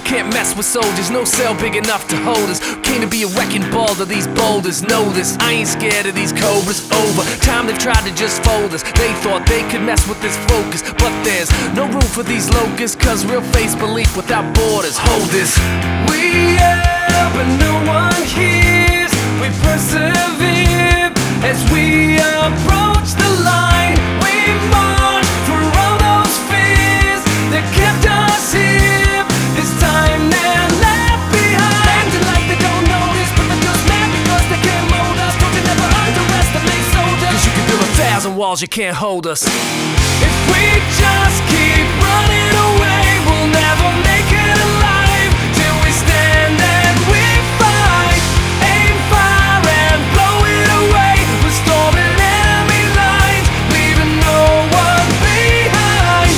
Can't mess with soldiers, no cell big enough to hold us. Came to be a wrecking ball to these boulders. Know this, I ain't scared of these cobras. Over time they've tried to just fold us. They thought they could mess with this focus, but there's no room for these locusts, cause real face belief without borders. Hold this. We yell but no one hears. We persevere as we approach the line. We march for all those fears that kept us here. This time they're left behind, and like they don't notice, but they're just mad because they can't mold us. Don't you never underestimate soldiers, cause you can build 1,000 walls, you can't hold us. If we just keep running away, we'll never make it alive. Till we stand and we fight, aim fire and blow it away. We're storming enemy lines, leaving no one behind.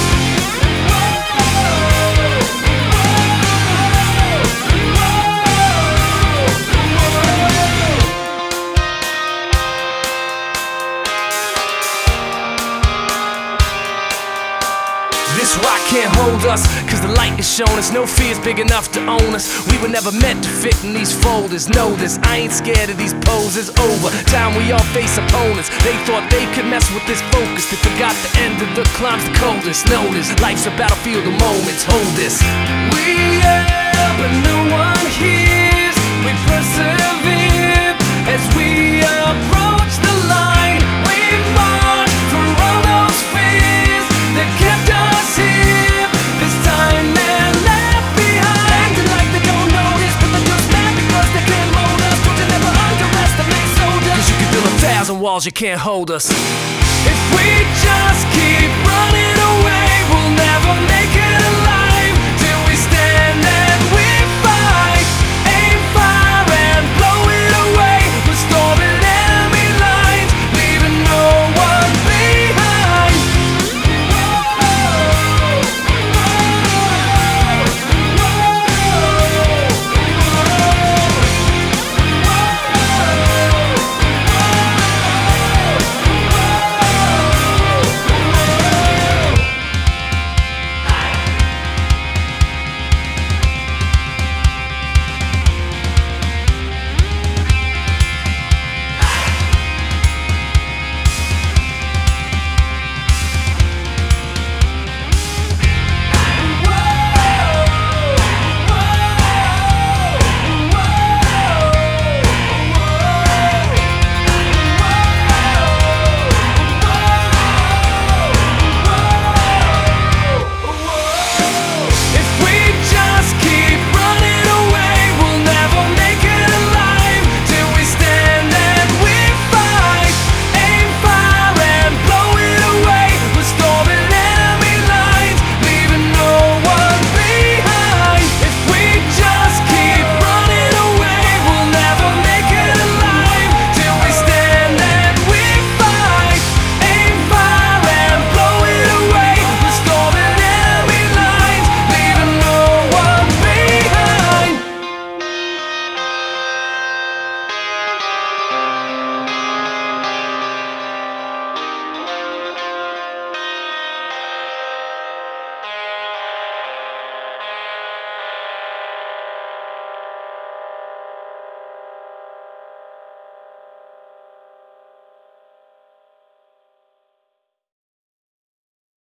This rock can't hold us, cause the light is shown us. No fear's big enough to own us. We were never meant to fit in these folders. Know this, I ain't scared of these poses. Over time we all face opponents. They thought they could mess with this focus. They forgot the end of the climb's the coldest. Know this, life's a battlefield of moments. Hold this. We yell but no one hears. We persevere as we approach the line. We march for all those fears that kept us here. This time they're left behind, and like they don't notice, but they're just mad because they can't mold us. Don't you never underestimate soldiers, cause you can build 1,000 walls, you can't hold us. If we just keep running away, we'll never make it alive.